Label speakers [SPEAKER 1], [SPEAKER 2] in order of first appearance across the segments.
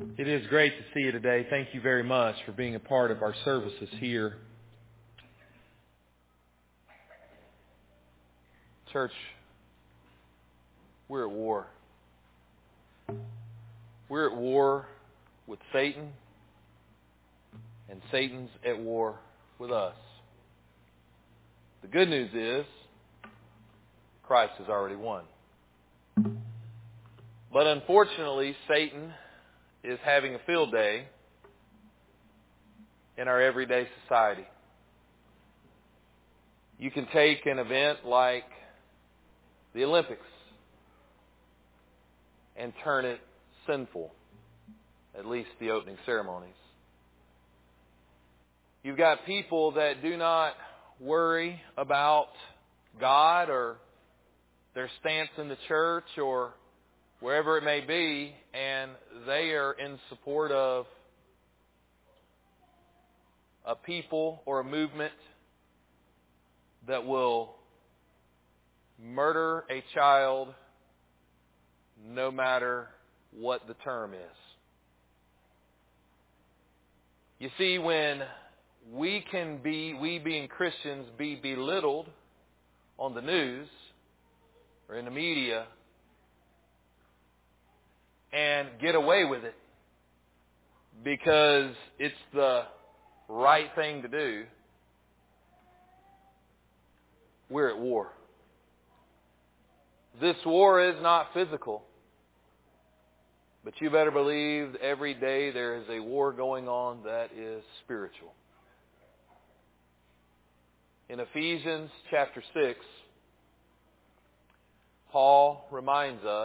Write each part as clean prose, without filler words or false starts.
[SPEAKER 1] It is great to see you today. Thank you very much for being a part of our services here. Church, we're at war. We're at war with Satan, and Satan's at war with us. The good news is, Christ has already won. But unfortunately, Satan is having a field day in our everyday society. You can take an event like the Olympics and turn it sinful, at least the opening ceremonies. You've got people that do not worry about God or their stance in the church or wherever it may be, and they are in support of a people or a movement that will murder a child no matter what the term is. You see, when we being Christians, be belittled on the news or in the media and get away with it because it's the right thing to do, we're at war. This war is not physical, but you better believe every day there is a war going on that is spiritual. In Ephesians chapter 6, Paul reminds us,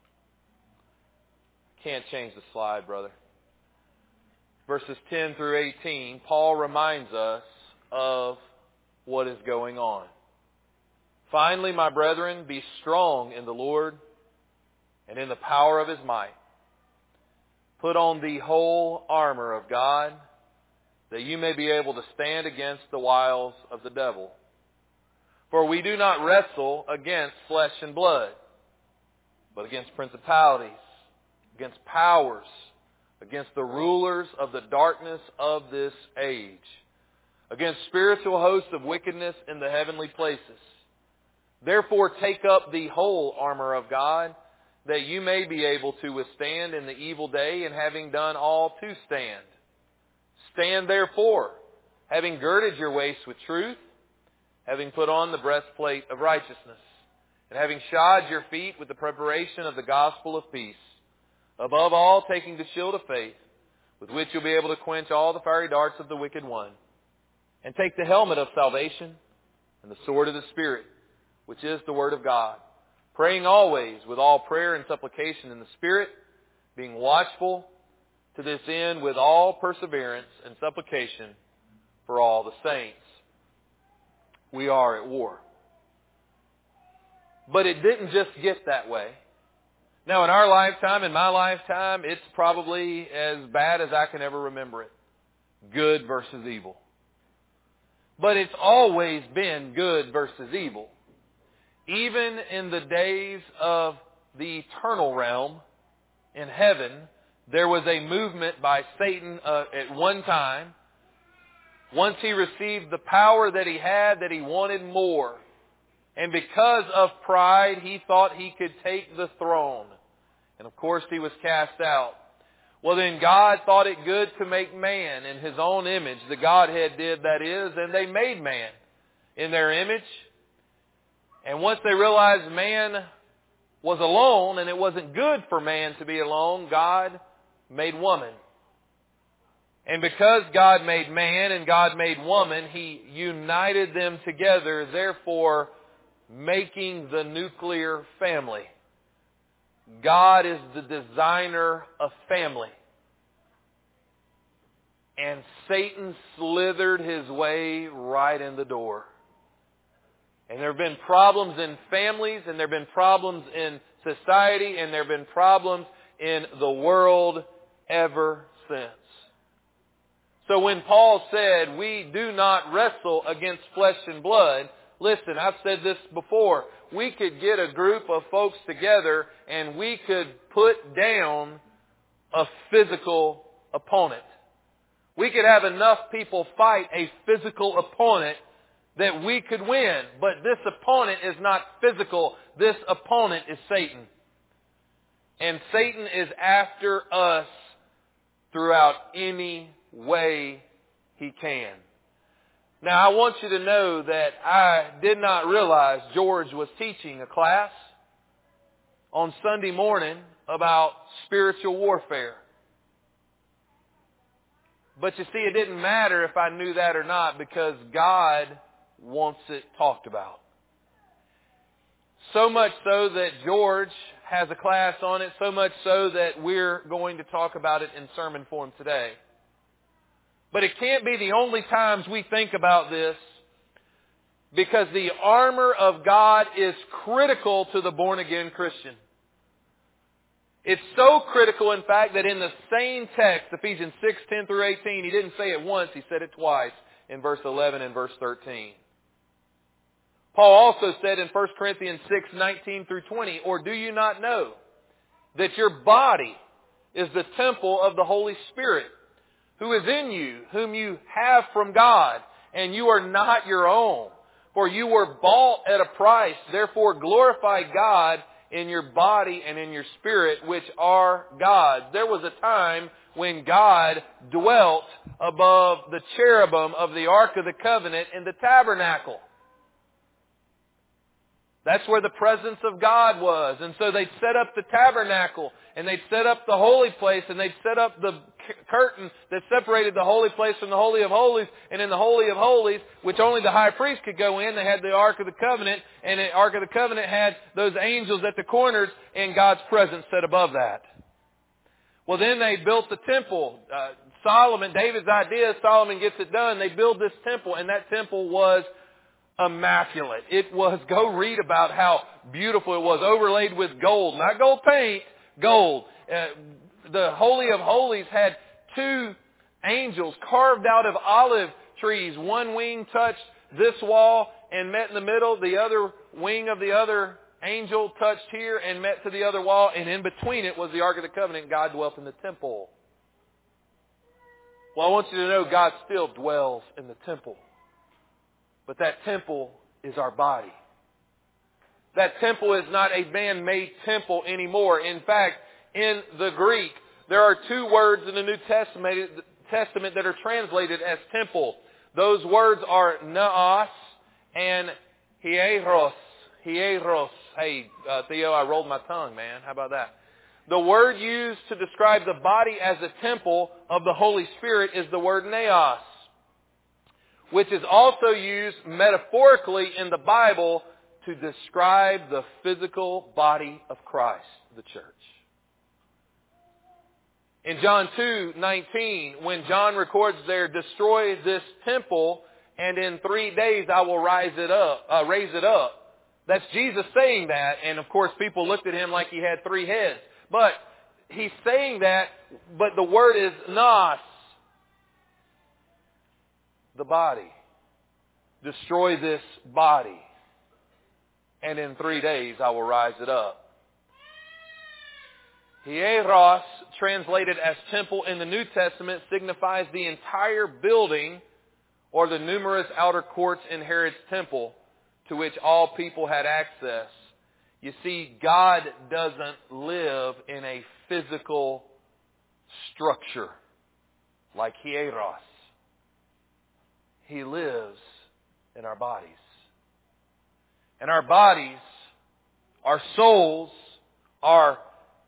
[SPEAKER 1] can't change the slide, brother. Verses 10 through 18, Paul reminds us of what is going on. Finally, my brethren, be strong in the Lord and in the power of His might. Put on the whole armor of God, that you may be able to stand against the wiles of the devil. For we do not wrestle against flesh and blood, but against principalities, against powers, against the rulers of the darkness of this age, against spiritual hosts of wickedness in the heavenly places. Therefore take up the whole armor of God, that you may be able to withstand in the evil day, and having done all to stand. Stand therefore, having girded your waist with truth, having put on the breastplate of righteousness, and having shod your feet with the preparation of the gospel of peace. Above all, taking the shield of faith, with which you'll be able to quench all the fiery darts of the wicked one. And take the helmet of salvation and the sword of the Spirit, which is the Word of God, praying always with all prayer and supplication in the Spirit, being watchful to this end with all perseverance and supplication for all the saints. We are at war. But it didn't just get that way. Now, in our lifetime, in my lifetime, it's probably as bad as I can ever remember it. Good versus evil. But it's always been good versus evil. Even in the days of the eternal realm in heaven, there was a movement by Satan at one time. Once he received the power that he had, that he wanted more. And because of pride, he thought he could take the throne. And of course, he was cast out. Well, then God thought it good to make man in His own image. The Godhead did, that is, and they made man in their image. And once they realized man was alone and it wasn't good for man to be alone, God made woman. And because God made man and God made woman, He united them together, therefore making the nuclear family. God is the designer of family. And Satan slithered his way right in the door. And there have been problems in families, and there have been problems in society, and there have been problems in the world ever since. So when Paul said, we do not wrestle against flesh and blood, listen, I've said this before. We could get a group of folks together and we could put down a physical opponent. We could have enough people fight a physical opponent that we could win. But this opponent is not physical. This opponent is Satan. And Satan is after us throughout any way he can. Now, I want you to know that I did not realize George was teaching a class on Sunday morning about spiritual warfare. But you see, it didn't matter if I knew that or not, because God wants it talked about. So much so that George has a class on it, so much so that we're going to talk about it in sermon form today. But it can't be the only times we think about this, because the armor of God is critical to the born-again Christian. It's so critical, in fact, that in the same text, Ephesians 6:10 through 18, he didn't say it once, he said it twice in verse 11 and verse 13. Paul also said in 1 Corinthians 6:19 through 20, or do you not know that your body is the temple of the Holy Spirit, who is in you, whom you have from God, and you are not your own? For you were bought at a price, therefore glorify God in your body and in your spirit, which are God's. There was a time when God dwelt above the cherubim of the Ark of the Covenant in the tabernacle. That's where the presence of God was. And so they'd set up the tabernacle, and they'd set up the holy place, and they'd set up the curtain that separated the holy place from the Holy of Holies. And in the Holy of Holies, which only the high priest could go in, they had the Ark of the Covenant, and the Ark of the Covenant had those angels at the corners, and God's presence set above that. Well, then they built the temple. Solomon, David's idea, Solomon gets it done. They build this temple, and that temple was immaculate. It was, go read about how beautiful it was, overlaid with gold. Not gold paint, gold. The Holy of Holies had two angels carved out of olive trees. One wing touched this wall and met in the middle. The other wing of the other angel touched here and met to the other wall. And in between it was the Ark of the Covenant. God dwelt in the temple. Well, I want you to know God still dwells in the temple. But that temple is our body. That temple is not a man-made temple anymore. In fact, in the Greek, there are two words in the New Testament that are translated as temple. Those words are naos and hieros. Hieros. Hey, Theo, I rolled my tongue, man. How about that? The word used to describe the body as a temple of the Holy Spirit is the word naos, which is also used metaphorically in the Bible to describe the physical body of Christ, the church. In John 2:19, when John records there, destroy this temple, and in 3 days I will raise it up. That's Jesus saying that, and of course people looked at him like he had 3 heads. But he's saying that, but the word is nos, the body. Destroy this body, and in 3 days I will rise it up. Hieros, translated as temple in the New Testament, signifies the entire building or the numerous outer courts in Herod's temple to which all people had access. You see, God doesn't live in a physical structure like Hieros. He lives in our bodies. And our bodies, our souls, our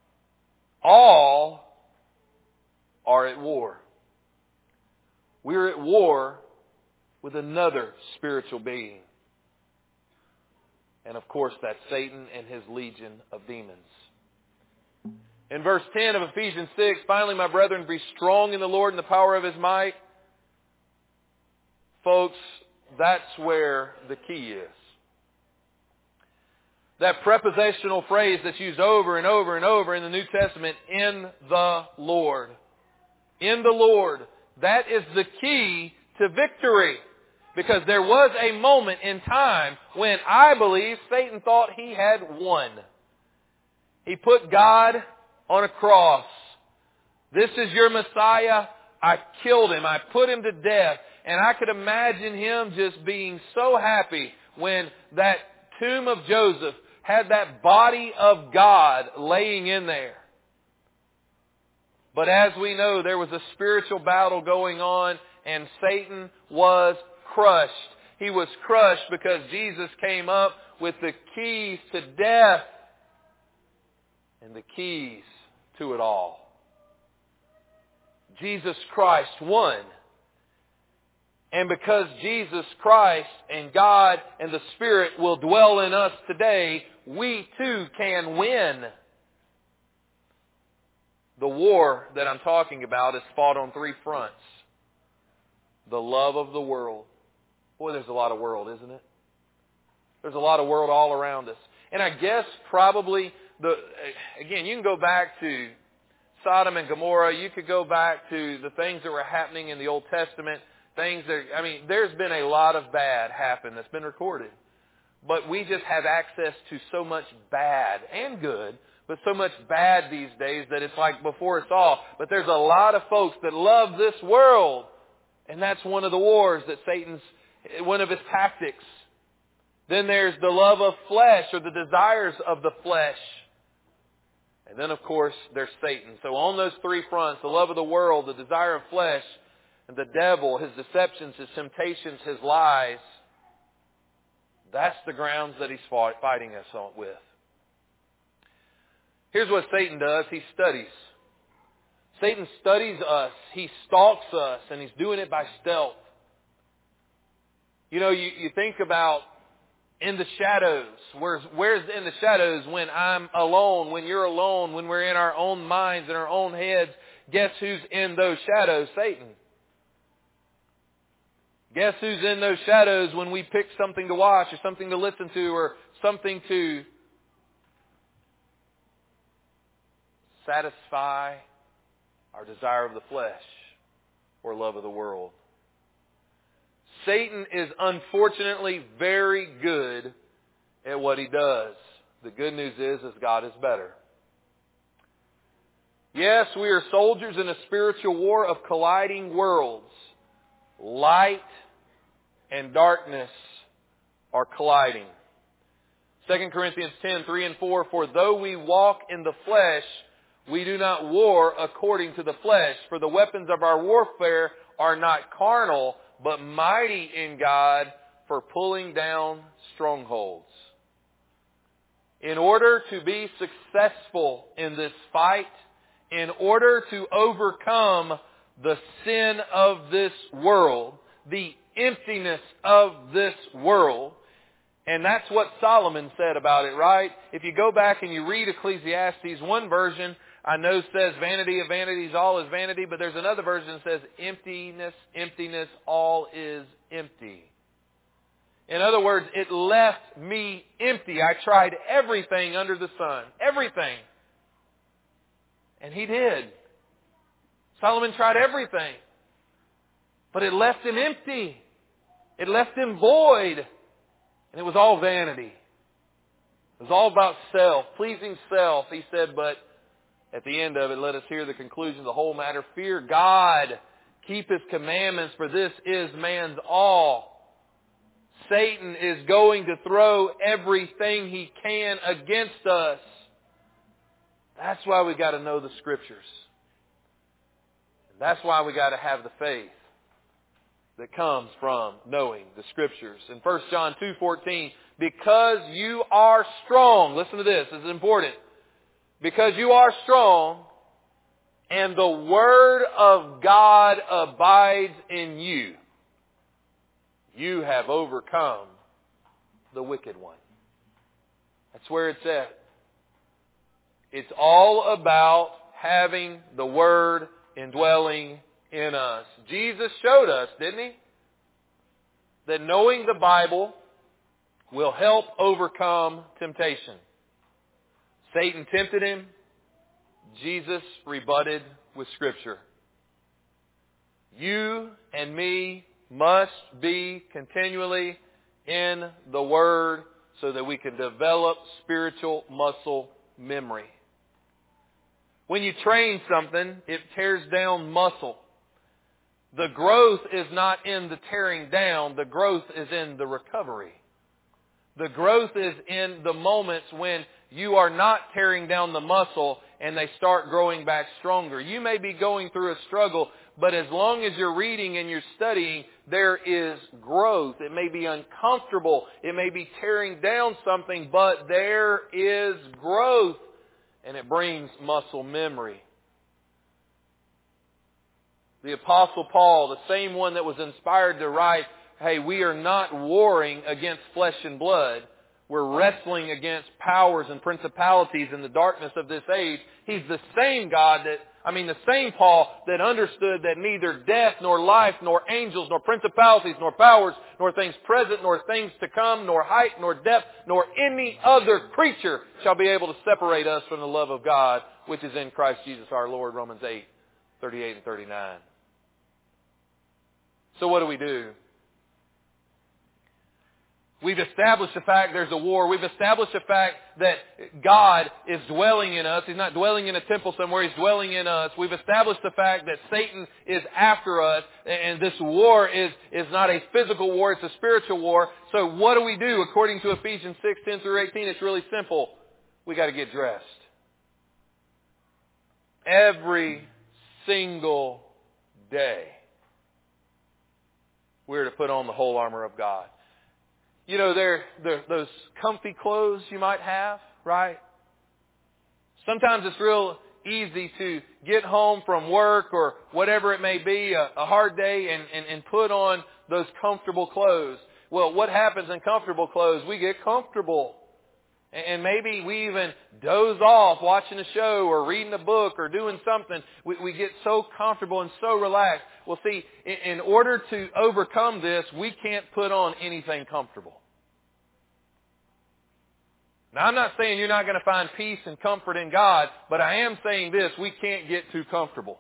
[SPEAKER 1] all are at war. We're at war with another spiritual being. And of course, that's Satan and his legion of demons. In verse 10 of Ephesians 6, finally, my brethren, be strong in the Lord and the power of His might. Folks, that's where the key is. That prepositional phrase that's used over and over and over in the New Testament, in the Lord. In the Lord. That is the key to victory. Because there was a moment in time when I believe Satan thought he had won. He put God on a cross. This is your Messiah. I killed him. I put him to death. And I could imagine him just being so happy when that tomb of Joseph had that body of God laying in there. But as we know, there was a spiritual battle going on, and Satan was crushed. He was crushed because Jesus came up with the keys to death and the keys to it all. Jesus Christ won. And because Jesus Christ and God and the Spirit will dwell in us today, we too can win. The war that I'm talking about is fought on three fronts. The love of the world. Boy, there's a lot of world, isn't it? There's a lot of world all around us. And I guess probably, again, you can go back to Sodom and Gomorrah. You could go back to the things that were happening in the Old Testament. There's been a lot of bad happen that's been recorded. But we just have access to so much bad and good, but so much bad these days that it's like before us all. But there's a lot of folks that love this world. And that's one of the wars that Satan's, one of his tactics. Then there's the love of flesh, or the desires of the flesh. And then, of course, there's Satan. So on those three fronts, the love of the world, the desire of flesh, and the devil, his deceptions, his temptations, his lies, that's the grounds that he's fighting us with. Here's what Satan does. He studies. Satan studies us. He stalks us, and he's doing it by stealth. You know, you think about in the shadows. Where's in the shadows when I'm alone, when you're alone, when we're in our own minds, in our own heads? Guess who's in those shadows? Satan. Guess who's in those shadows when we pick something to watch or something to listen to or something to satisfy our desire of the flesh or love of the world? Satan is unfortunately very good at what he does. The good news is God is better. Yes, we are soldiers in a spiritual war of colliding worlds. Light and darkness are colliding. 2 Corinthians 10:3 and 4, for though we walk in the flesh, we do not war according to the flesh. For the weapons of our warfare are not carnal, but mighty in God for pulling down strongholds. In order to be successful in this fight, in order to overcome the sin of this world, the emptiness of this world, and that's what Solomon said about it, right? If you go back and you read Ecclesiastes, one version I know says vanity of vanities, all is vanity, but there's another version that says emptiness, emptiness, all is empty. In other words, it left me empty. I tried everything under the sun. Everything. And he did. Solomon tried everything. But it left him empty. It left him void. And it was all vanity. It was all about self, pleasing self. He said, but at the end of it, let us hear the conclusion of the whole matter. Fear God. Keep His commandments, for this is man's all. Satan is going to throw everything he can against us. That's why we've got to know the Scriptures. That's why we got to have the faith that comes from knowing the Scriptures. In 1 John 2:14, because you are strong. Listen to this. This is important. Because you are strong, and the Word of God abides in you, you have overcome the wicked one. That's where it's at. It's all about having the Word indwelling in us. Jesus showed us, didn't He? That knowing the Bible will help overcome temptation. Satan tempted Him. Jesus rebutted with Scripture. You and me must be continually in the Word so that we can develop spiritual muscle memory. When you train something, it tears down muscle. The growth is not in the tearing down. The growth is in the recovery. The growth is in the moments when you are not tearing down the muscle and they start growing back stronger. You may be going through a struggle, but as long as you're reading and you're studying, there is growth. It may be uncomfortable. It may be tearing down something, but there is growth. And it brings muscle memory. The Apostle Paul, the same one that was inspired to write, hey, we are not warring against flesh and blood. We're wrestling against powers and principalities in the darkness of this age. He's the same the same Paul that understood that neither death, nor life, nor angels, nor principalities, nor powers, nor things present, nor things to come, nor height, nor depth, nor any other creature shall be able to separate us from the love of God, which is in Christ Jesus our Lord, Romans 8:38 and 39. So what do? We've established the fact there's a war. We've established the fact that God is dwelling in us. He's not dwelling in a temple somewhere. He's dwelling in us. We've established the fact that Satan is after us. And this war is not a physical war. It's a spiritual war. So what do? According to Ephesians 6:10 through 18, it's really simple. We got to get dressed. Every single day, we're to put on the whole armor of God. You know, they're those comfy clothes you might have, right? Sometimes it's real easy to get home from work or whatever it may be, a hard day, and put on those comfortable clothes. Well, what happens in comfortable clothes? We get comfortable. And maybe we even doze off watching a show or reading a book or doing something. We get so comfortable and so relaxed. Well, see, in order to overcome this, we can't put on anything comfortable. Now, I'm not saying you're not going to find peace and comfort in God, but I am saying this, we can't get too comfortable.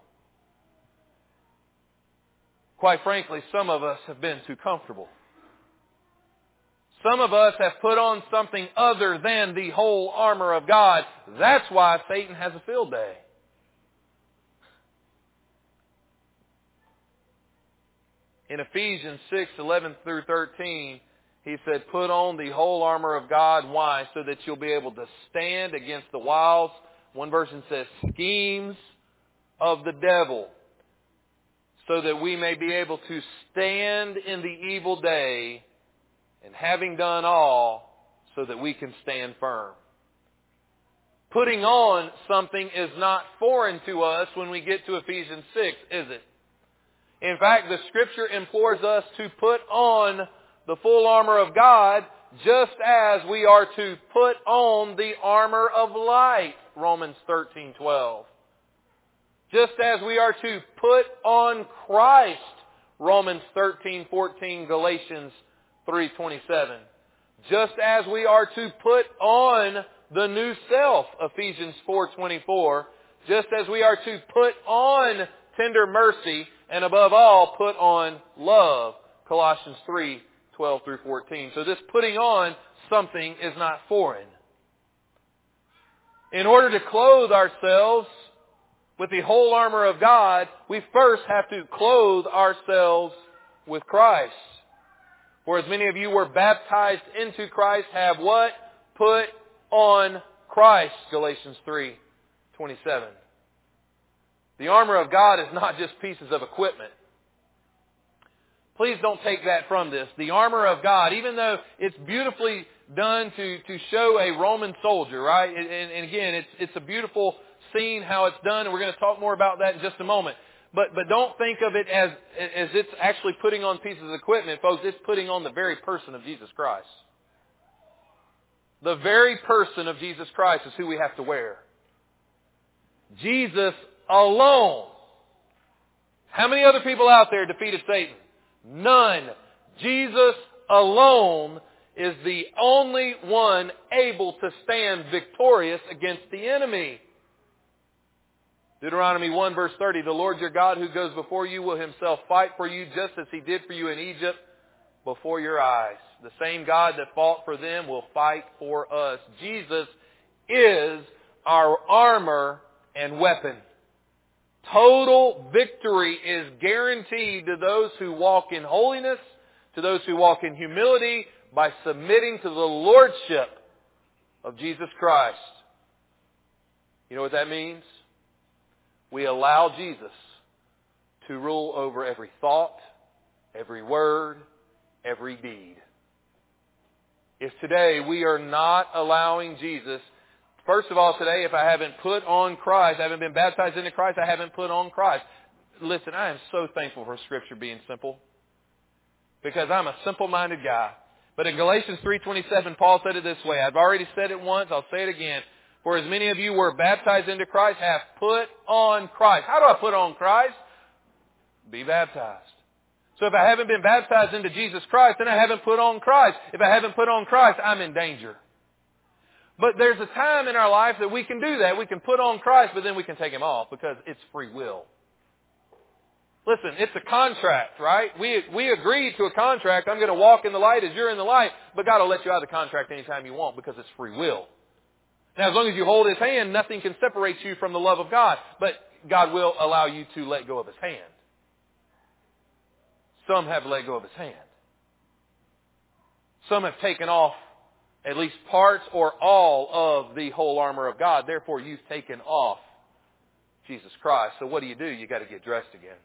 [SPEAKER 1] Quite frankly, some of us have been too comfortable. Some of us have put on something other than the whole armor of God. That's why Satan has a field day. In Ephesians 6:11 through 13, he said, put on the whole armor of God. Why? So that you'll be able to stand against the wiles. One version says, schemes of the devil. So that we may be able to stand in the evil day, and having done all, so that we can stand firm. Putting on something is not foreign to us when we get to Ephesians 6, is it? In fact, the Scripture implores us to put on the full armor of God, just as we are to put on the armor of light, Romans 13:12. Just as we are to put on Christ, Romans 13:14, Galatians 3:27. Just as we are to put on the new self, Ephesians 4:24. Just as we are to put on tender mercy, and above all, put on love, Colossians 3:12 through 14. So this putting on something is not foreign. In order to clothe ourselves with the whole armor of God, we first have to clothe ourselves with Christ. For as many of you were baptized into Christ, have what? Put on Christ, Galatians 3:27. The armor of God is not just pieces of equipment. Please don't take that from this. The armor of God, even though it's beautifully done to show a Roman soldier, right? And again, it's a beautiful scene how it's done, and we're going to talk more about that in just a moment. But don't think of it as it's actually putting on pieces of equipment, folks. It's putting on the very person of Jesus Christ. The very person of Jesus Christ is who we have to wear. Jesus alone. How many other people out there defeated Satan? None. Jesus alone is the only one able to stand victorious against the enemy. Deuteronomy 1 verse 30, the Lord your God who goes before you will himself fight for you just as he did for you in Egypt before your eyes. The same God that fought for them will fight for us. Jesus is our armor and weapon. Total victory is guaranteed to those who walk in holiness, to those who walk in humility, by submitting to the lordship of Jesus Christ. You know what that means? We allow Jesus to rule over every thought, every word, every deed. If today we are not allowing Jesus, first of all today, if I haven't put on Christ, I haven't been baptized into Christ, I haven't put on Christ. Listen, I am so thankful for Scripture being simple. Because I'm a simple-minded guy. But in Galatians 3:27, Paul said it this way. I've already said it once, I'll say it again. For as many of you were baptized into Christ have put on Christ. How do I put on Christ? Be baptized. So if I haven't been baptized into Jesus Christ, then I haven't put on Christ. If I haven't put on Christ, I'm in danger. But there's a time in our life that we can do that. We can put on Christ, but then we can take Him off because it's free will. Listen, it's a contract, right? We agreed to a contract. I'm going to walk in the light as you're in the light, but God will let you out of the contract anytime you want because it's free will. Now, as long as you hold His hand, nothing can separate you from the love of God, but God will allow you to let go of His hand. Some have let go of His hand. Some have taken off at least parts or all of the whole armor of God. Therefore, you've taken off Jesus Christ. So what do? You got to get dressed again.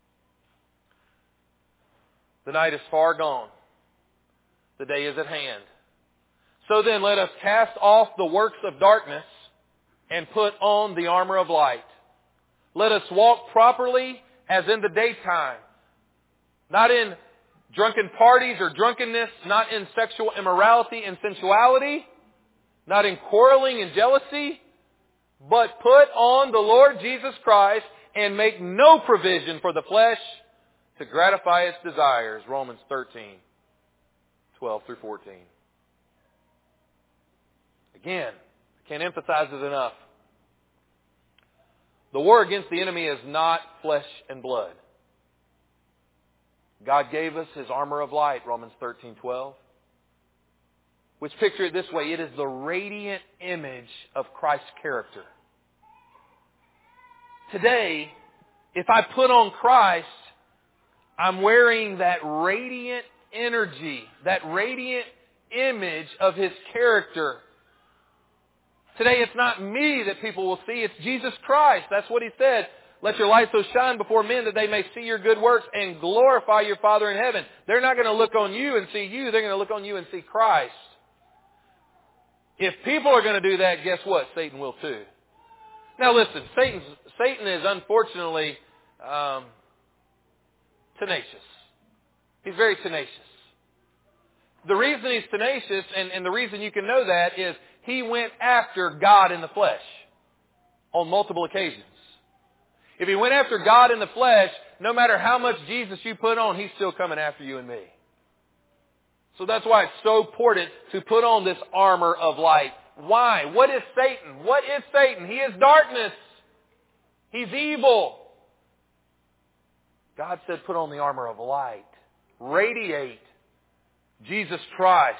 [SPEAKER 1] The night is far gone. The day is at hand. So then let us cast off the works of darkness and put on the armor of light. Let us walk properly as in the daytime, not in drunken parties or drunkenness, not in sexual immorality and sensuality, not in quarreling and jealousy, but put on the Lord Jesus Christ and make no provision for the flesh to gratify its desires. Romans 13:12 through 14. Again, I can't emphasize it enough. The war against the enemy is not flesh and blood. God gave us His armor of light, Romans 13:12. Which, picture it this way, it is the radiant image of Christ's character. Today, if I put on Christ, I'm wearing that radiant energy, that radiant image of His character. Today, it's not me that people will see, it's Jesus Christ. That's what He said. Let your light so shine before men that they may see your good works and glorify your Father in heaven. They're not going to look on you and see you. They're going to look on you and see Christ. If people are going to do that, guess what? Satan will too. Now listen, Satan is unfortunately tenacious. He's very tenacious. The reason he's tenacious, and the reason you can know that, is he went after God in the flesh on multiple occasions. If he went after God in the flesh, no matter how much Jesus you put on, he's still coming after you and me. So that's why it's so important to put on this armor of light. Why? What is Satan? What is Satan? He is darkness. He's evil. God said put on the armor of light. Radiate Jesus Christ.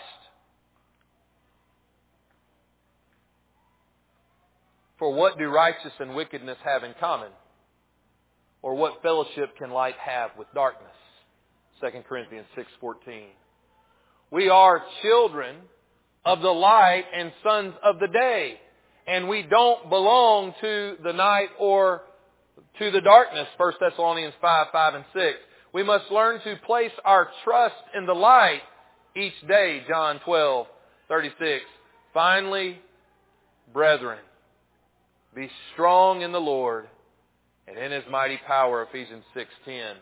[SPEAKER 1] For what do righteousness and wickedness have in common? Or what fellowship can light have with darkness? 2 Corinthians 6:14. We are children of the light and sons of the day. And we don't belong to the night or to the darkness. 1 Thessalonians 5:5 and 6. We must learn to place our trust in the light each day. John 12:36. Finally, brethren, be strong in the Lord and in His mighty power. Ephesians 6:10.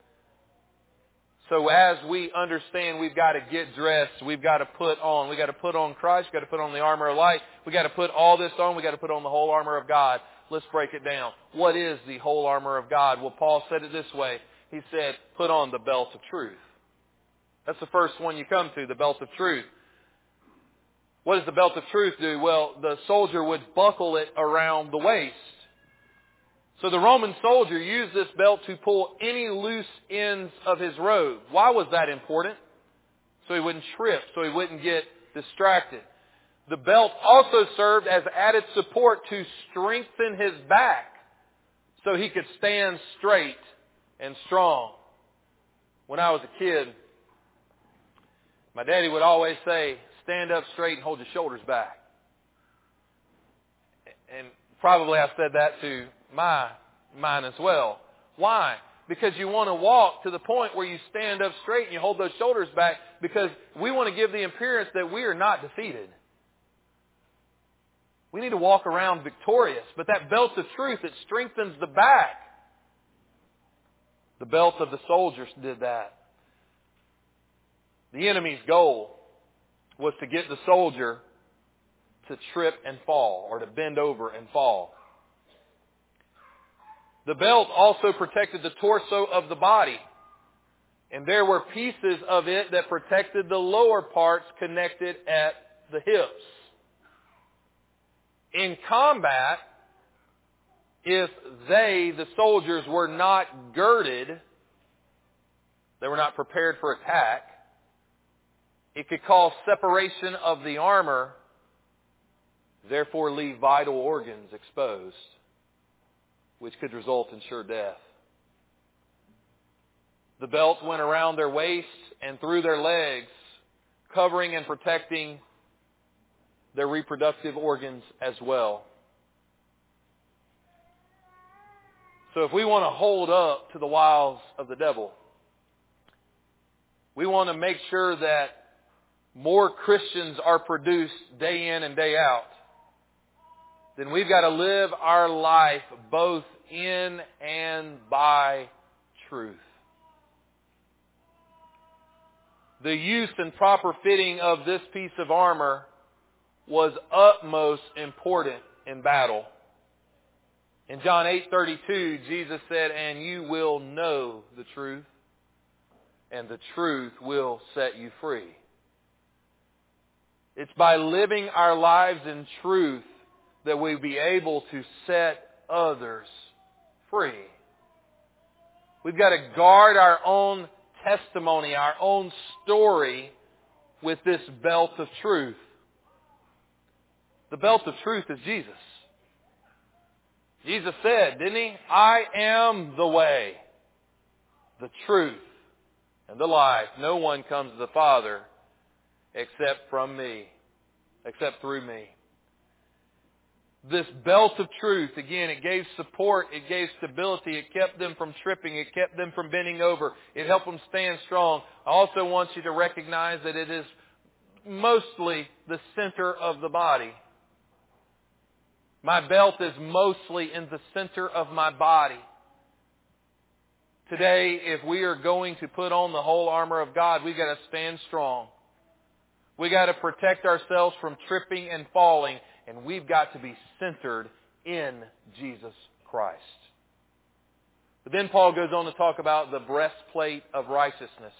[SPEAKER 1] So as we understand we've got to get dressed, we've got to put on. We've got to put on Christ. We've got to put on the armor of light. We've got to put all this on. We've got to put on the whole armor of God. Let's break it down. What is the whole armor of God? Well, Paul said it this way. He said, put on the belt of truth. That's the first one you come to, the belt of truth. What does the belt of truth do? Well, the soldier would buckle it around the waist. So the Roman soldier used this belt to pull any loose ends of his robe. Why was that important? So he wouldn't trip, so he wouldn't get distracted. The belt also served as added support to strengthen his back so he could stand straight and strong. When I was a kid, my daddy would always say, stand up straight and hold your shoulders back. And probably I've said that to mine as well. Why? Because you want to walk to the point where you stand up straight and you hold those shoulders back, because we want to give the appearance that we are not defeated. We need to walk around victorious. But that belt of truth, it strengthens the back. The belt of the soldiers did that. The enemy's goal was to get the soldier to trip and fall, or to bend over and fall. The belt also protected the torso of the body. And there were pieces of it that protected the lower parts connected at the hips. In combat, if the soldiers, were not girded, they were not prepared for attack, it could cause separation of the armor, therefore leave vital organs exposed, which could result in sure death. The belt went around their waists and through their legs, covering and protecting their reproductive organs as well. So if we want to hold up to the wiles of the devil, we want to make sure that more Christians are produced day in and day out, then we've got to live our life both in and by truth. The use and proper fitting of this piece of armor was utmost important in battle. In John 8:32, Jesus said, "And you will know the truth, and the truth will set you free." It's by living our lives in truth that we'll be able to set others free. We've got to guard our own testimony, our own story with this belt of truth. The belt of truth is Jesus. Jesus said, didn't He? I am the way, the truth, and the life. No one comes to the Father except from me, except through me. This belt of truth, again, it gave support, it gave stability, it kept them from tripping, it kept them from bending over, it helped them stand strong. I also want you to recognize that it is mostly the center of the body. My belt is mostly in the center of my body. Today, if we are going to put on the whole armor of God, we've got to stand strong. We've got to protect ourselves from tripping and falling. And we've got to be centered in Jesus Christ. But then Paul goes on to talk about the breastplate of righteousness.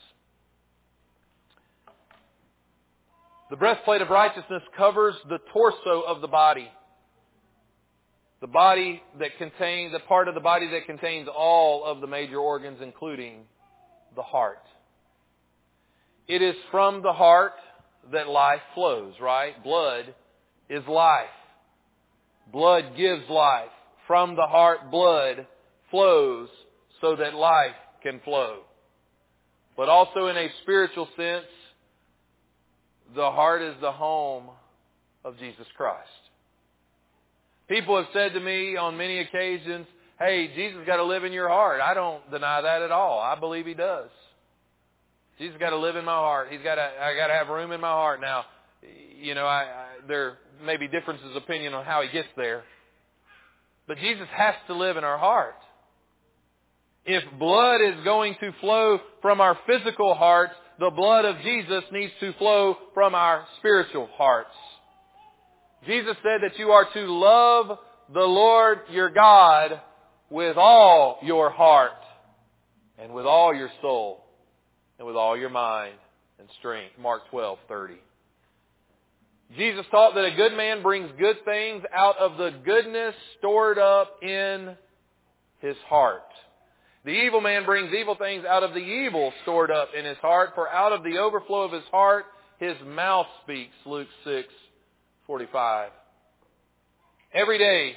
[SPEAKER 1] The breastplate of righteousness covers the torso of the body. The part of the body that contains all of the major organs, including the heart. It is from the heart that life flows, right? Blood is life. Blood gives life. From the heart, blood flows so that life can flow. But also in a spiritual sense, the heart is the home of Jesus Christ. People have said to me on many occasions, hey, Jesus got to live in your heart. I don't deny that at all. I believe He does. Jesus got to live in my heart. I got to have room in my heart. Now, there may be differences of opinion on how He gets there. But Jesus has to live in our heart. If blood is going to flow from our physical hearts, the blood of Jesus needs to flow from our spiritual hearts. Jesus said that you are to love the Lord your God with all your heart and with all your soul and with all your mind and strength. Mark 12:30. Jesus taught that a good man brings good things out of the goodness stored up in his heart. The evil man brings evil things out of the evil stored up in his heart, for out of the overflow of his heart his mouth speaks. Luke 45. Every day,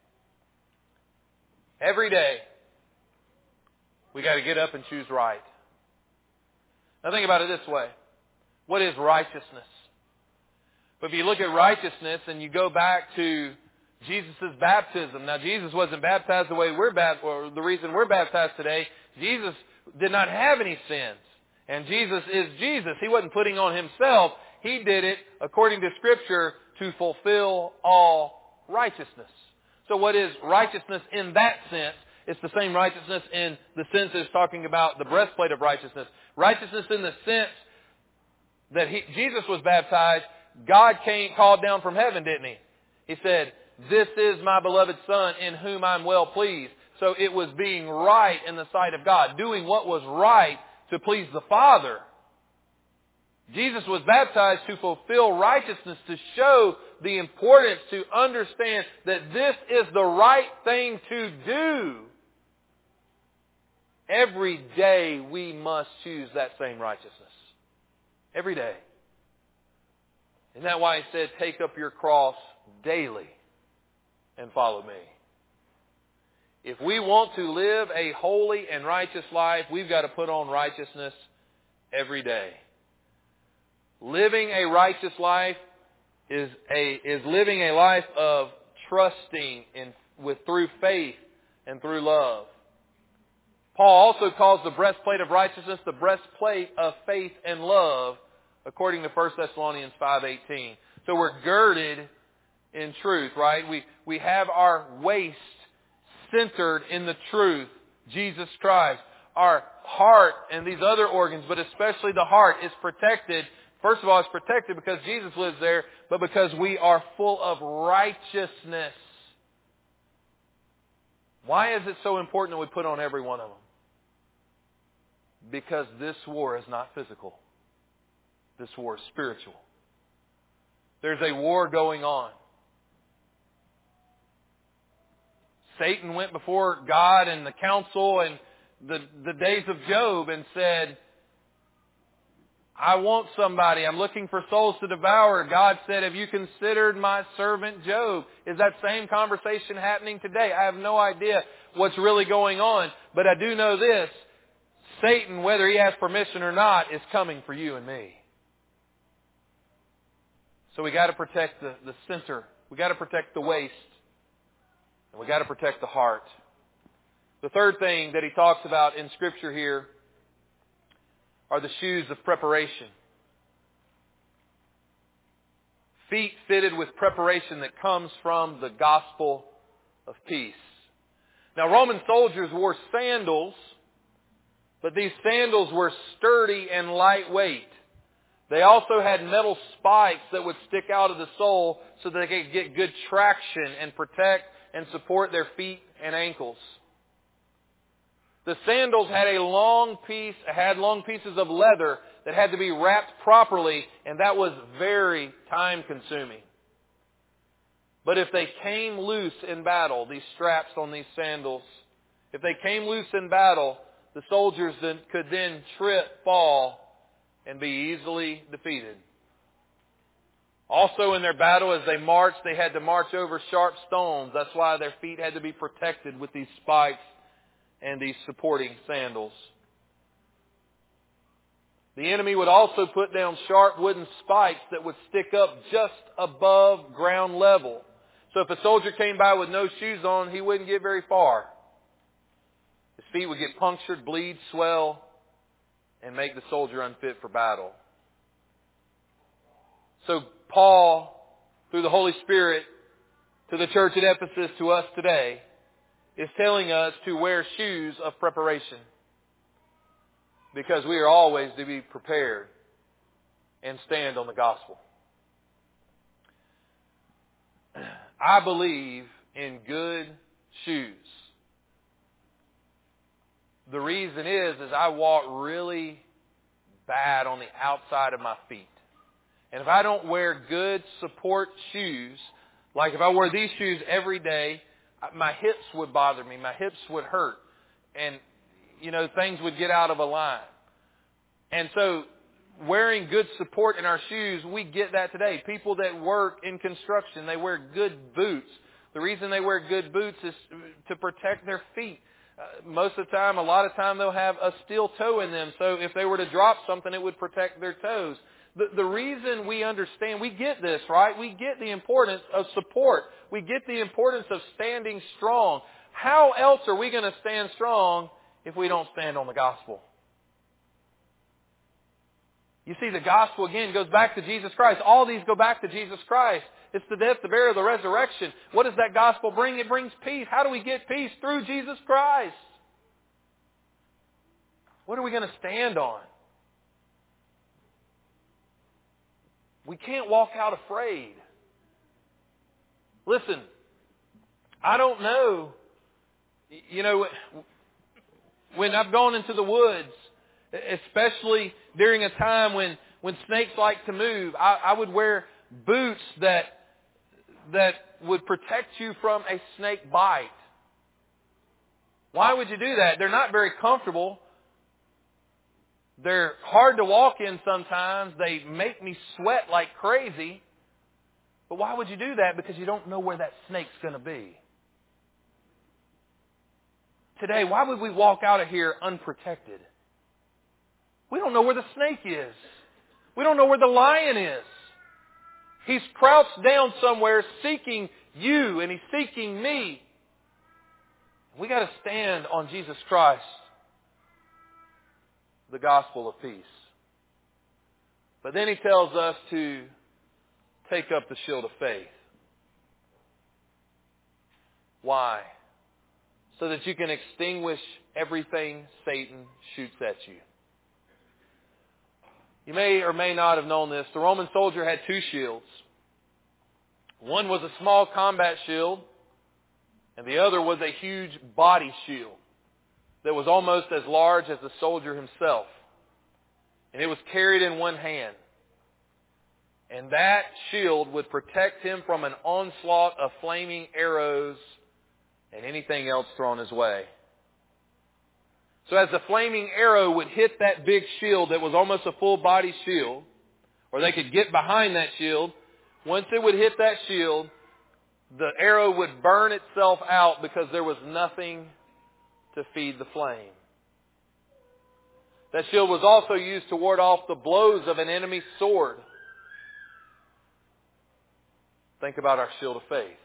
[SPEAKER 1] we got to get up and choose right. Now think about it this way. What is righteousness? But if you look at righteousness and you go back to Jesus' baptism. Now Jesus wasn't baptized the way we're baptized, or the reason we're baptized today. Jesus did not have any sins. And Jesus is Jesus. He wasn't putting on Himself. He did it, according to Scripture, to fulfill all righteousness. So what is righteousness in that sense? It's the same righteousness in the sense it's talking about the breastplate of righteousness. Righteousness in the sense that Jesus was baptized, God called down from heaven, didn't He? He said, "This is my beloved Son in whom I'm well pleased." So it was being right in the sight of God, doing what was right to please the Father. Jesus was baptized to fulfill righteousness, to show the importance, to understand that this is the right thing to do. Every day we must choose that same righteousness. Every day. Isn't that why He said, "Take up your cross daily and follow me"? If we want to live a holy and righteous life, we've got to put on righteousness every day. Living a righteous life is living a life of trusting through faith and through love. Paul also calls the breastplate of righteousness the breastplate of faith and love, according to 1 Thessalonians 5:18. So we're girded in truth, right? We have our waist centered in the truth, Jesus Christ. Our heart and these other organs, but especially the heart, is protected. First of all, it's protected because Jesus lives there, but because we are full of righteousness. Why is it so important that we put on every one of them? Because this war is not physical. This war is spiritual. There's a war going on. Satan went before God and the council and the days of Job and said, "I want somebody. I'm looking for souls to devour." God said, "Have you considered my servant Job?" Is that same conversation happening today? I have no idea what's really going on. But I do know this. Satan, whether he has permission or not, is coming for you and me. So we got to protect the center. We got to protect the waist. And we got to protect the heart. The third thing that he talks about in Scripture here are the shoes of preparation. Feet fitted with preparation that comes from the gospel of peace. Now, Roman soldiers wore sandals, but these sandals were sturdy and lightweight. They also had metal spikes that would stick out of the sole so that they could get good traction and protect and support their feet and ankles. The sandals had long pieces of leather that had to be wrapped properly, and that was very time-consuming. But if they came loose in battle, these straps on these sandals, if they came loose in battle, the soldiers could then trip, fall, and be easily defeated. Also in their battle, as they marched, they had to march over sharp stones. That's why their feet had to be protected with these spikes and these supporting sandals. The enemy would also put down sharp wooden spikes that would stick up just above ground level. So if a soldier came by with no shoes on, he wouldn't get very far. His feet would get punctured, bleed, swell, and make the soldier unfit for battle. So Paul, through the Holy Spirit, to the church at Ephesus, to us today, is telling us to wear shoes of preparation. Because we are always to be prepared and stand on the gospel. I believe in good shoes. The reason is I walk really bad on the outside of my feet. And if I don't wear good support shoes, like if I wore these shoes every day, my hips would bother me. My hips would hurt. And, things would get out of a line. And so wearing good support in our shoes, we get that today. People that work in construction, they wear good boots. The reason they wear good boots is to protect their feet. Most of the time, a lot of time, they'll have a steel toe in them. So if they were to drop something, it would protect their toes. The reason we understand, we get this, right? We get the importance of support. We get the importance of standing strong. How else are we going to stand strong if we don't stand on the gospel? You see, the gospel, again, goes back to Jesus Christ. All these go back to Jesus Christ. It's the death, the burial, the resurrection. What does that gospel bring? It brings peace. How do we get peace? Through Jesus Christ. What are we going to stand on? We can't walk out afraid. Listen, I don't know, when I've gone into the woods, especially during a time when snakes like to move, I would wear boots that would protect you from a snake bite. Why would you do that? They're not very comfortable. They're hard to walk in sometimes. They make me sweat like crazy. But why would you do that? Because you don't know where that snake's going to be. Today, why would we walk out of here unprotected? We don't know where the snake is. We don't know where the lion is. He's crouched down somewhere seeking you, and he's seeking me. We got to stand on Jesus Christ, the gospel of peace. But then he tells us to take up the shield of faith. Why? So that you can extinguish everything Satan shoots at you. You may or may not have known this. The Roman soldier had two shields. One was a small combat shield, and the other was a huge body shield that was almost as large as the soldier himself. And it was carried in one hand. And that shield would protect him from an onslaught of flaming arrows and anything else thrown his way. So as the flaming arrow would hit that big shield that was almost a full body shield, or they could get behind that shield, once it would hit that shield, the arrow would burn itself out because there was nothing to feed the flame. That shield was also used to ward off the blows of an enemy's sword. Think about our shield of faith.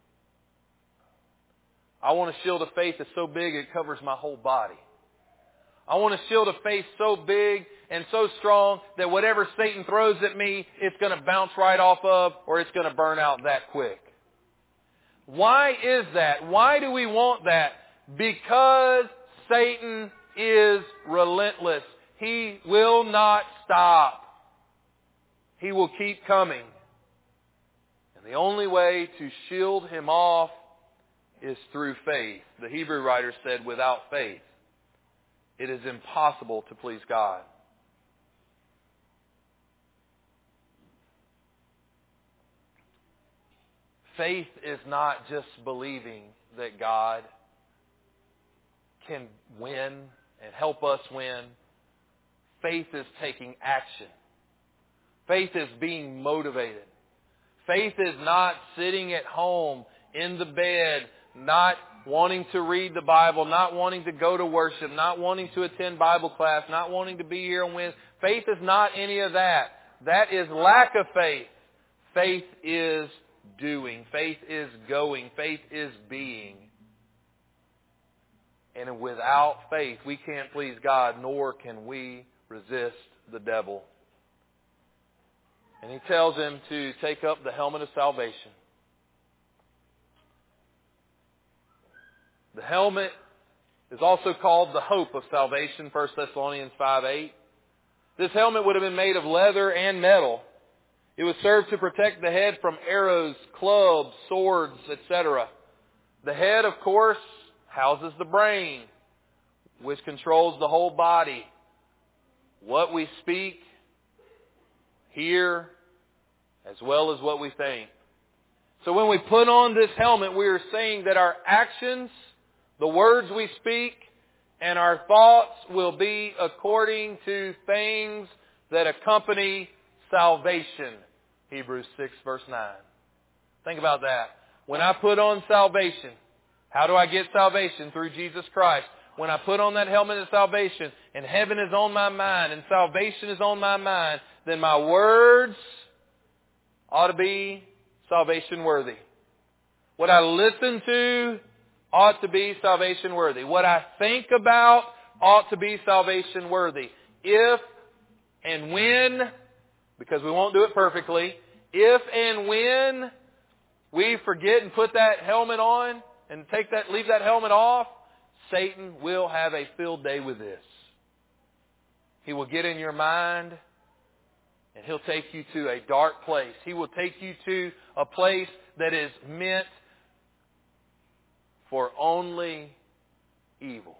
[SPEAKER 1] I want a shield of faith that's so big it covers my whole body. I want a shield of faith so big and so strong that whatever Satan throws at me, it's going to bounce right off of, or it's going to burn out that quick. Why is that? Why do we want that? Because Satan is relentless. He will not stop. He will keep coming. And the only way to shield him off is through faith. The Hebrew writer said, without faith, it is impossible to please God. Faith is not just believing that God can win and help us win. Faith is taking action. Faith is being motivated. Faith is not sitting at home in the bed, not wanting to read the Bible, not wanting to go to worship, not wanting to attend Bible class, not wanting to be here on Wednesday. Faith is not any of that. That is lack of faith. Faith is doing. Faith is going. Faith is being. And without faith, we can't please God, nor can we resist the devil. And he tells him to take up the helmet of salvation. The helmet is also called the hope of salvation, 1 Thessalonians 5:8. This helmet would have been made of leather and metal. It would serve to protect the head from arrows, clubs, swords, etc. The head, of course, houses the brain, which controls the whole body. What we speak, hear, as well as what we think. So when we put on this helmet, we are saying that our actions, the words we speak, and our thoughts will be according to things that accompany salvation. Hebrews 6 verse 9. Think about that. When I put on salvation, how do I get salvation? Through Jesus Christ. When I put on that helmet of salvation and heaven is on my mind and salvation is on my mind, then my words ought to be salvation worthy. What I listen to ought to be salvation worthy. What I think about ought to be salvation worthy. If and when, because we won't do it perfectly, if and when we forget and put that helmet on and leave that helmet off, Satan will have a field day with this. He will get in your mind and he'll take you to a dark place. He will take you to a place that is meant for only evil.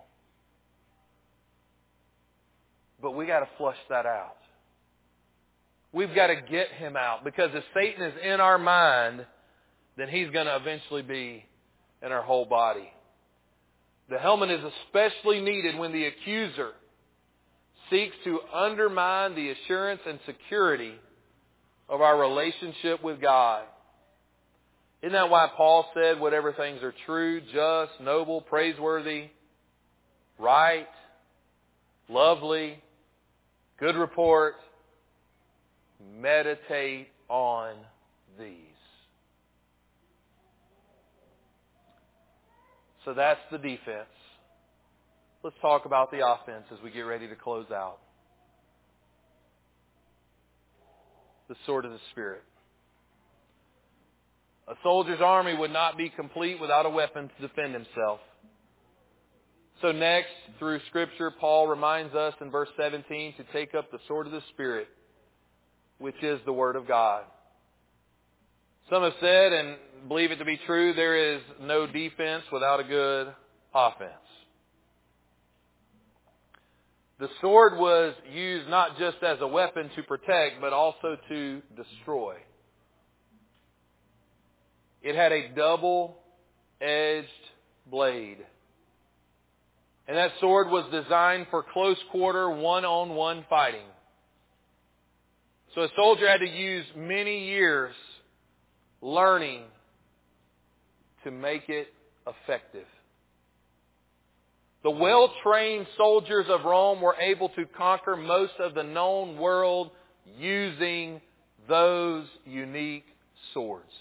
[SPEAKER 1] But we got to flush that out. We've got to get him out, because if Satan is in our mind, then he's going to eventually be in our whole body. The helmet is especially needed when the accuser seeks to undermine the assurance and security of our relationship with God. Isn't that why Paul said whatever things are true, just, noble, praiseworthy, right, lovely, good report, meditate on these. So that's the defense. Let's talk about the offense as we get ready to close out. The sword of the Spirit. A soldier's army would not be complete without a weapon to defend himself. So next, through Scripture, Paul reminds us in verse 17 to take up the sword of the Spirit, which is the Word of God. Some have said, and believe it to be true, there is no defense without a good offense. The sword was used not just as a weapon to protect, but also to destroy. It had a double-edged blade. And that sword was designed for close quarter, one-on-one fighting. So a soldier had to use many years learning to make it effective. The well-trained soldiers of Rome were able to conquer most of the known world using those unique swords.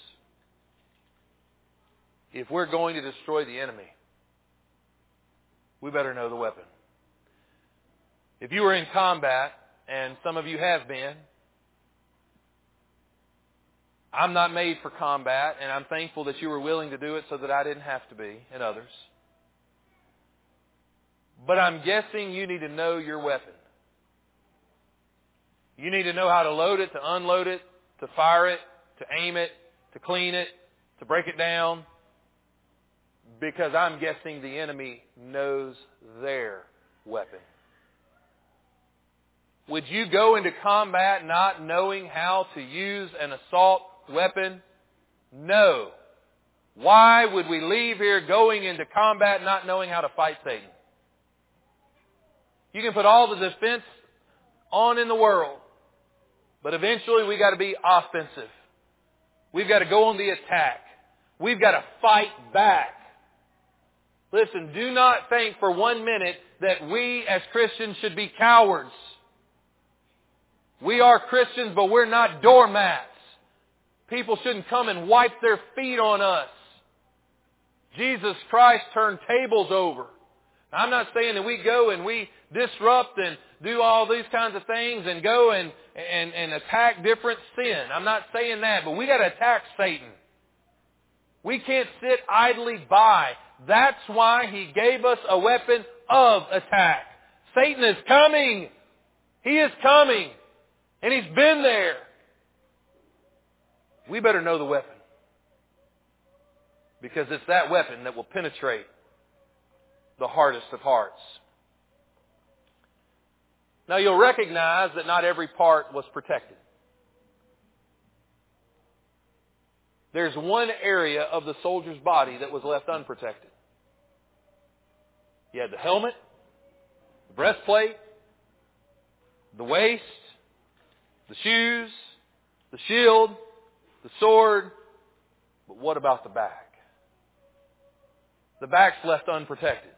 [SPEAKER 1] If we're going to destroy the enemy, we better know the weapon. If you were in combat, and some of you have been, I'm not made for combat, and I'm thankful that you were willing to do it so that I didn't have to be, and others. But I'm guessing you need to know your weapon. You need to know how to load it, to unload it, to fire it, to aim it, to clean it, to break it down. Because I'm guessing the enemy knows their weapon. Would you go into combat not knowing how to use an assault weapon? No. Why would we leave here going into combat not knowing how to fight Satan? You can put all the defense on in the world, but eventually we got to be offensive. We've got to go on the attack. We've got to fight back. Listen, do not think for 1 minute that we as Christians should be cowards. We are Christians, but we're not doormats. People shouldn't come and wipe their feet on us. Jesus Christ turned tables over. Now, I'm not saying that we go and we disrupt and do all these kinds of things and go and attack different sin. I'm not saying that, but we got to attack Satan. We can't sit idly by. That's why He gave us a weapon of attack. Satan is coming. He is coming. And he's been there. We better know the weapon. Because it's that weapon that will penetrate the hardest of hearts. Now you'll recognize that not every part was protected. There's one area of the soldier's body that was left unprotected. You had the helmet, the breastplate, the waist, the shoes, the shield, the sword. But what about the back? The back's left unprotected.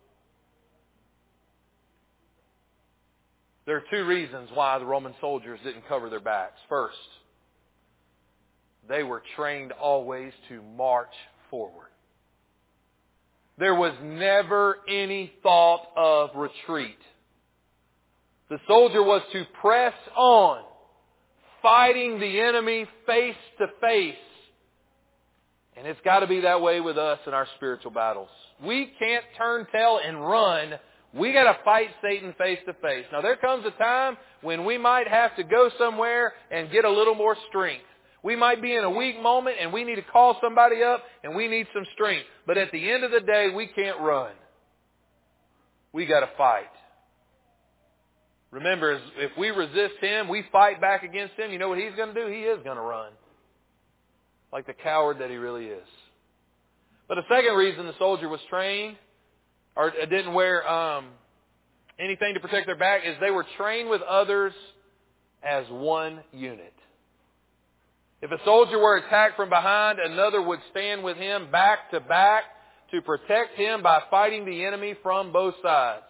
[SPEAKER 1] There are two reasons why the Roman soldiers didn't cover their backs. First, they were trained always to march forward. There was never any thought of retreat. The soldier was to press on, fighting the enemy face to face. And it's got to be that way with us in our spiritual battles. We can't turn tail and run. We got to fight Satan face to face. Now there comes a time when we might have to go somewhere and get a little more strength. We might be in a weak moment and we need to call somebody up and we need some strength. But at the end of the day, we can't run. We got to fight. Remember, if we resist him, we fight back against him, you know what he's going to do? He is going to run. Like the coward that he really is. But a second reason the soldier was trained or didn't wear anything to protect their back is they were trained with others as one unit. If a soldier were attacked from behind, another would stand with him back to back to protect him by fighting the enemy from both sides.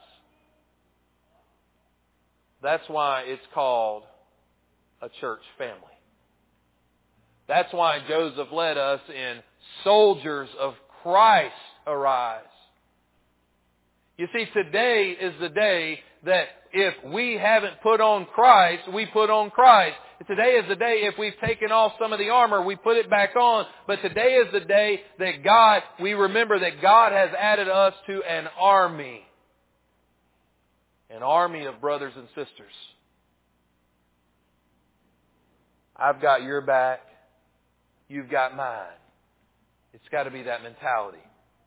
[SPEAKER 1] That's why it's called a church family. That's why Joseph led us in soldiers of Christ arise. You see, today is the day that if we haven't put on Christ, we put on Christ. Today is the day if we've taken off some of the armor, we put it back on. But today is the day that we remember that God has added us to an army. An army of brothers and sisters. I've got your back. You've got mine. It's got to be that mentality.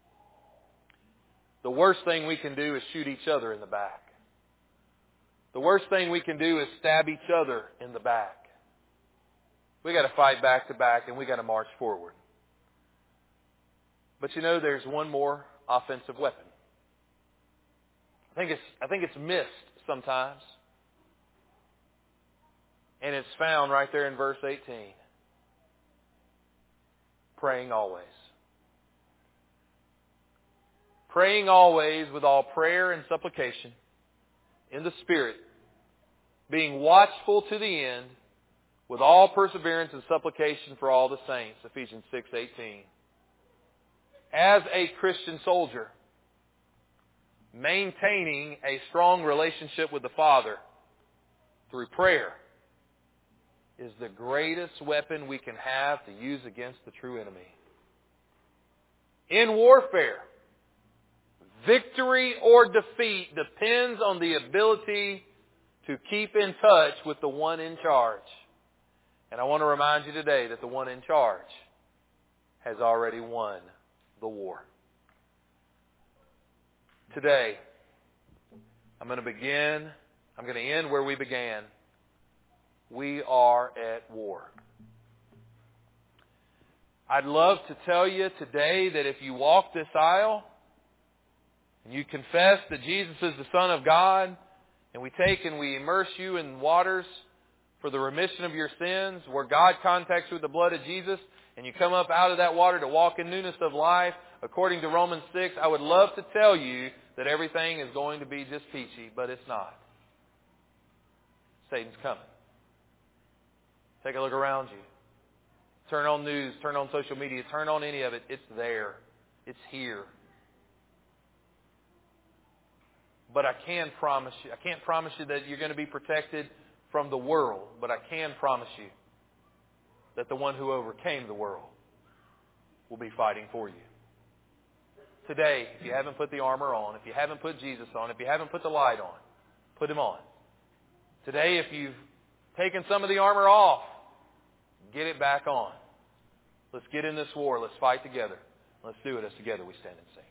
[SPEAKER 1] The worst thing we can do is shoot each other in the back. The worst thing we can do is stab each other in the back. We got to fight back to back and we got to march forward. But you know, there's one more offensive weapon. I think it's missed sometimes. And it's found right there in verse 18. Praying always. Praying always with all prayer and supplication in the Spirit, being watchful to the end with all perseverance and supplication for all the saints. Ephesians 6:18. As a Christian soldier, maintaining a strong relationship with the Father through prayer is the greatest weapon we can have to use against the true enemy. In warfare, victory or defeat depends on the ability to keep in touch with the one in charge. And I want to remind you today that the one in charge has already won the war. Today, I'm going to end where we began. We are at war. I'd love to tell you today that if you walk this aisle and you confess that Jesus is the Son of God, and we take and we immerse you in waters for the remission of your sins, where God contacts you with the blood of Jesus, and you come up out of that water to walk in newness of life, according to Romans 6, I would love to tell you that everything is going to be just peachy, but it's not. Satan's coming. Take a look around you. Turn on news, turn on social media, turn on any of it. It's there. It's here. But I can't promise you that you're going to be protected from the world, but I can promise you that the one who overcame the world will be fighting for you. Today, if you haven't put the armor on, if you haven't put Jesus on, if you haven't put the light on, put him on. Today, if you've taken some of the armor off, get it back on. Let's get in this war. Let's fight together. Let's do it as together we stand and sing.